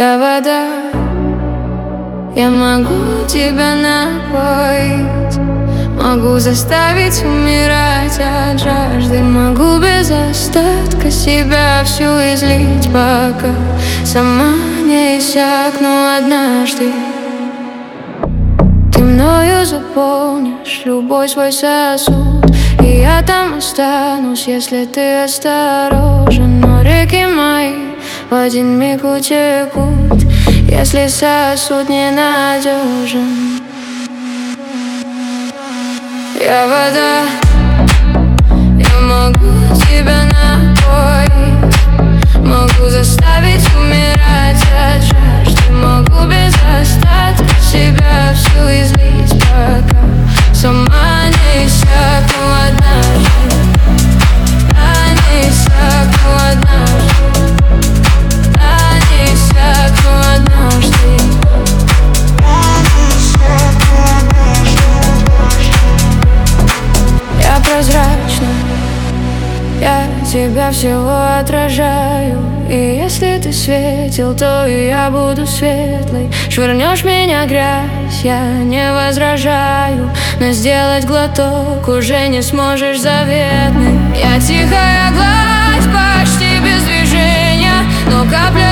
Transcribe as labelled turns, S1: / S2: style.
S1: Я вода, я могу тебя напоить, могу заставить умирать от жажды, могу без остатка себя всю излить, пока сама не иссякну однажды. Ты мною заполнишь любой свой сосуд, и я там останусь, если ты осторожен. Но реки мои в один миг утекут, если сосуд ненадежен. Я вода, я могу тебя напоить, могу заставить умирать от жажды, могу без остатка себя всю излить, пока сама не иссякну однажды. Я не иссякну однажды. Я не иссякну однажды. Я прозрачна, я тебя всего отражаю, и если ты светил, то и я буду светлой. Швырнешь меня грязь, я не возражаю, но сделать глоток уже не сможешь заветный. Я тихая гладь, почти без движения, но капля